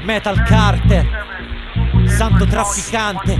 Metal Carter, santo trafficante.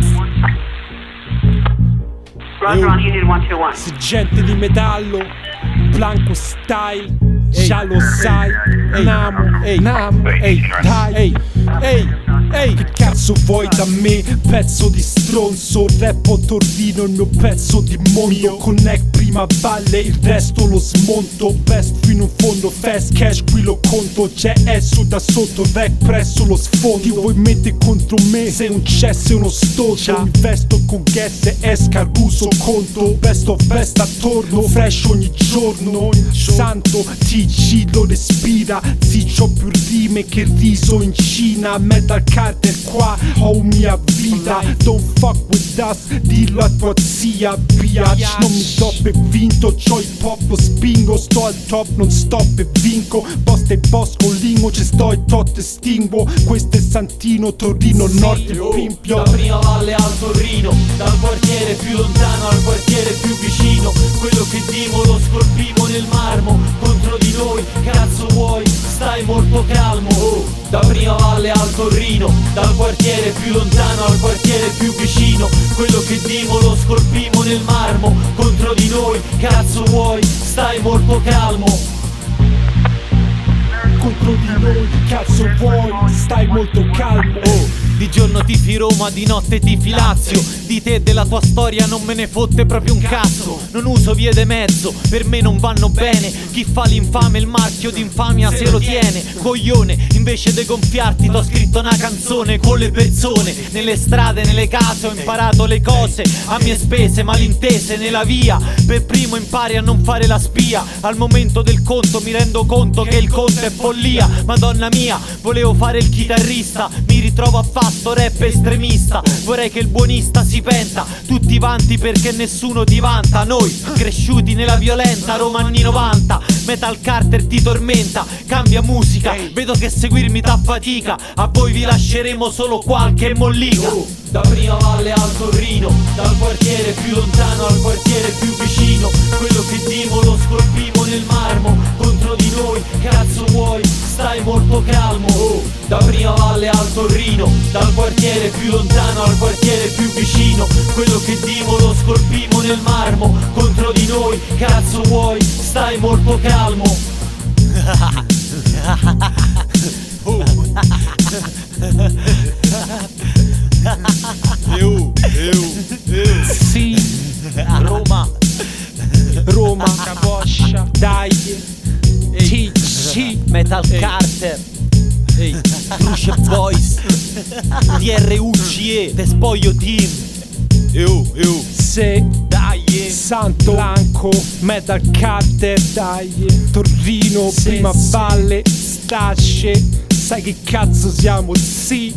Se gente di metallo, Blanco style, già lo sai. Namo, ehi, dai, ehi, che cazzo vuoi da me? Pezzo di stronzo, rappo Torino, il mio pezzo di mondo. Connect prima valle, il resto lo smonto. Best fino in fondo, fast cash qui lo conto. C'è esso da sotto, rec presso lo sfondo. Ti vuoi mettere contro me? Sei un cesso e uno stolto. Investo con gas e escarguso conto. Best of best attorno, fresh ogni giorno. Santo TG lo respira. Sì, c'ho più rime che riso in Cina. Metal Carter qua, ho mia vita. Don't fuck with us, dillo a tua zia, biatch. Non mi do per vinto, c'ho il pop, lo spingo. Sto al top, non stop e vinco. Posta e bosco, lingo, ci sto e tot estinguo. Questo è Santino, Torino, Nord e Pimpio. Da prima valle al Torino, dal quartiere più lontano al quartiere più vicino. Quello che dimo lo scolpivo nel marmo. Contro di noi, cazzo vuoi, stai molto calmo. Da prima valle al Torino, dal quartiere più lontano al quartiere più vicino. Quello che dimo lo scolpimo nel marmo. Contro di noi, cazzo vuoi, stai molto calmo. Contro di noi, cazzo vuoi, stai molto calmo. Di giorno tifi Roma, di notte tifi Lazio. Di te e della tua storia non me ne fotte proprio un cazzo. Non uso vie de mezzo, per me non vanno bene. Chi fa l'infame il marchio d'infamia se lo tiene. Coglione, invece de gonfiarti t'ho scritto una canzone con le persone. Nelle strade, nelle case ho imparato le cose a mie spese, malintese nella via. Per primo impari a non fare la spia. Al momento del conto mi rendo conto che il conto è follia. Madonna mia, volevo fare il chitarrista, mi ritrovo a fare sto rap estremista. Vorrei che il buonista si penta, tutti vanti perché nessuno ti vanta. Noi, cresciuti nella violenta Roma anni 90. Metal Carter ti tormenta, cambia musica. Vedo che seguirmi dà fatica, a voi vi lasceremo solo qualche mollica. Da prima valle al Torino, dal quartiere più lontano al quartiere più vicino. Quello che dimo lo scolpivo nel marmo. Contro di noi, cazzo vuoi, stai molto calmo. Da prima valle al Torino, dal quartiere più lontano al quartiere più vicino. Quello che dimo lo scolpivo nel marmo. Contro di noi, cazzo vuoi, stai molto calmo. Sì, Roma, Capoccia, dai, TG, Metal Carter, Bruce Boys, TRUCE, Te spoglio team. se Dai, Santo Blanco, Metal Carter, dai, Torino, prima valle, Stasce. Sai che cazzo siamo, sì.